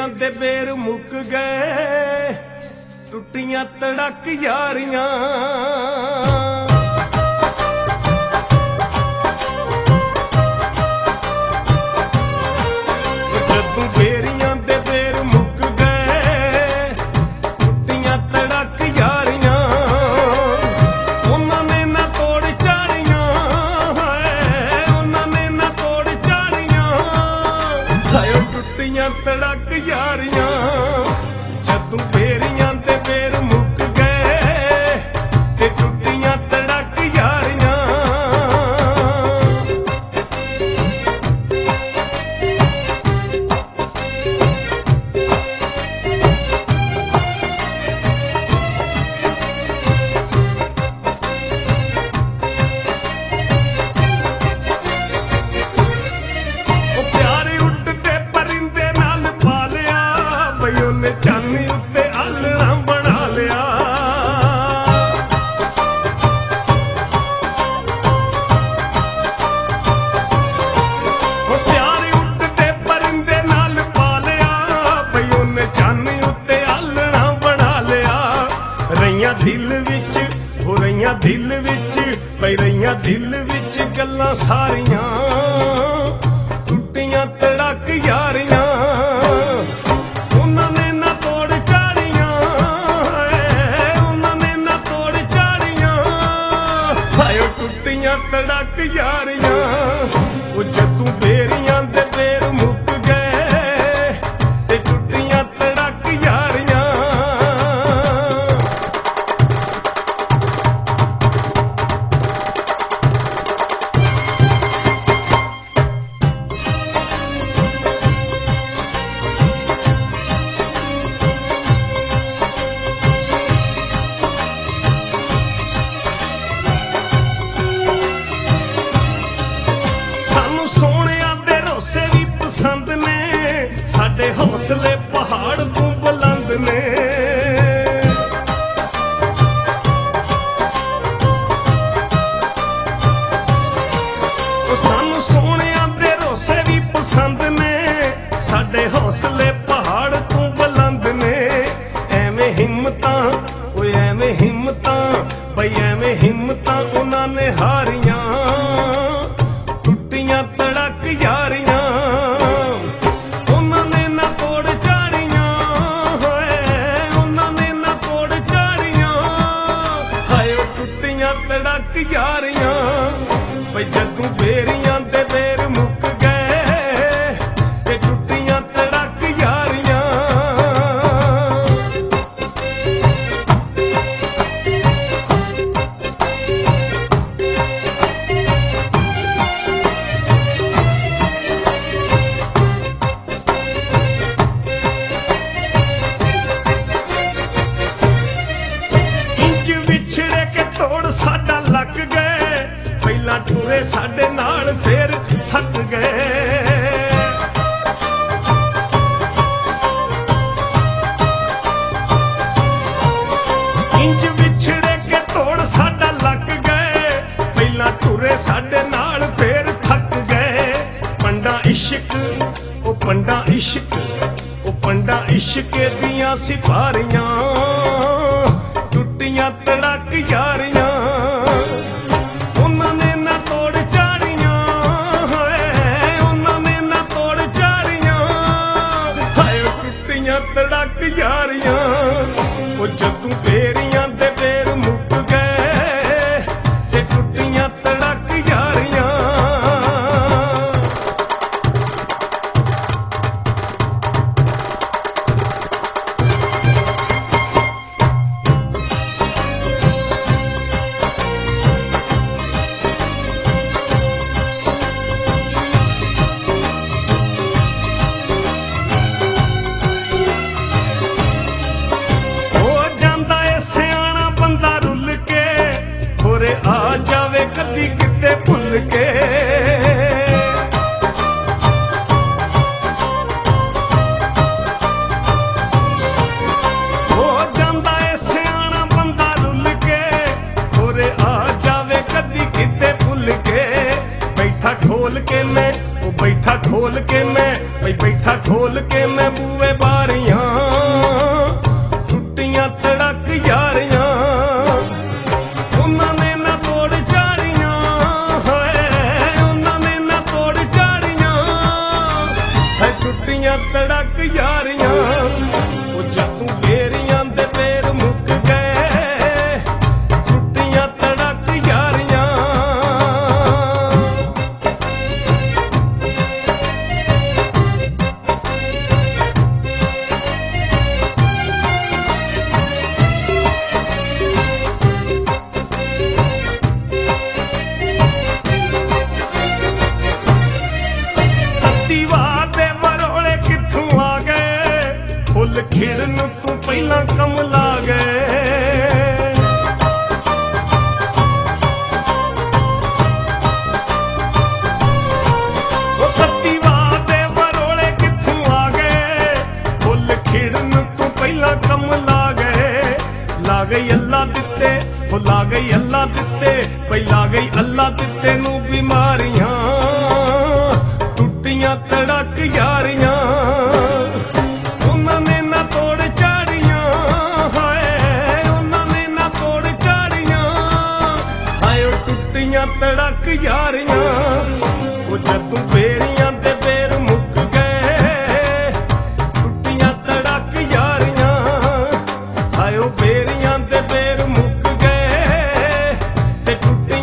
दे बेर मुक गए, टुटियां तड़क यारियां। जदों बेरियां दे बेर मुक गए, टुटियां तड़क यारियां। उन्हां ने ना तोड़ चाड़ियां, उन्हां ने ना तोड़ चाड़ियां। हाय टुटियां तड़क यारियां। जदों बेरियां दे बेर मुक गए, ते टुटियां तड़क यारियां। प्यारे उड़दे परिंदे नाल पा लिया, बई उन्हें चांदी उत्ते आलना बना लिया। प्यारे उड़दे परिंदे नाल पा लिया, बई उन्हें चांदी उत्ते आलना बना लिया। रहियां दिल विच, हो रहियां दिल विच, बई रहियां दिल विच गल्लां सारियां। टुटियां तड़क यारियां। उन्हां ने ना तोड़ चाड़ियां, उन्हां ने ना तोड़ चाड़ियां। हाय टुटियां तड़क यारियां। ओ जदों बेरियां दे बेर मुक गए, ते टुटियां तड़क यारियां। सानू सोहणिया दे रोसे भी पसंद ने, साडे हौसले पहाड़ तों बुलंद ने। ओ सानू सोहणिया दे रोसे भी पसंद ने, साडे हौसले पहाड़ तों बुलंद ने। एवें हिम्मतां, ओए एवें हिम्मतां, बई एवें हिम्मतां उन्हां ने हारियां। टुटियां तड़क यारियां। उन्हां ने ना तोड़ चाड़ियां, होए उन्हां ने ना तोड़ चाड़ियां। हाय टुटियां तड़क यारियां। बई जदों बेरियां दे बेर मुक गए, ते टुटियां तड़क यारियां। इंज विछड़े के तोड़ साडा लग गए, पहला टुरे साडे नाल फिर थक गए। इंज विछड़े के तोड़ साडा लग गए, पहला टुरे साडे नाल फिर थक गए। पंडा इश्क, ओ पंडा इश्क, ओ पंडा इश्क दियां सिपारियां। टुटियां तड़क यारियां। उन्हां ने ना तोड़ चाड़ियां, उन्हां ने ना तोड़ चाड़ियां। हाय टुटियां तड़क यारियां। ओ जदों बेरियां दे बेर मुक गए, ते टुटियां तड़क यारियां। हो जांदा ए सियाणा बंदा रुल के, होरे आ जावे कदी किते भुल के। हो जांदा ए सियाणा बंदा रुल के, होरे आ जावे कदी किते भुल के। बैठा खोल के मैं, ओ बैठा खोल के मैं, भाई बैठा खोल के मैं बूए बार ਅੱਲਾ ਦਿੱਤੇ, ਪਹਿਲਾਂ ਗਈ ਅੱਲਾ ਦਿੱਤੇ ਨੂੰ ਬਿਮਾਰੀਆਂ, ਟੁੱਟੀਆਂ ਤੜਕ ਯਾਰੀਆਂ। ਉਹਨਾਂ ਨੇ ਨਾ ਤੋੜ ਚਾੜੀਆਂ, ਹਾਏ ਉਹਨਾਂ ਨੇ ਨਾ ਤੋੜ ਚਾੜੀਆਂ, ਹਾਏ ਉਹ ਟੁੱਟੀਆਂ ਤੜਕ ਯਾਰੀਆਂ। ਉਹ ਜਦੋਂ ਬੇਰੀਆਂ ਤੇ ਬੇਰ ਮੁੱਕ ਗਏ, ਟੁੱਟੀਆਂ ਤੜਕ ਯਾਰੀਆਂ, ਹਾਏ ਉਹ ਬੇਰੀਆਂ ਤੇ ਬੇਰ ਮੁੱਕ ਗਏ ਤੇ ਟੁੱਟੀਆਂ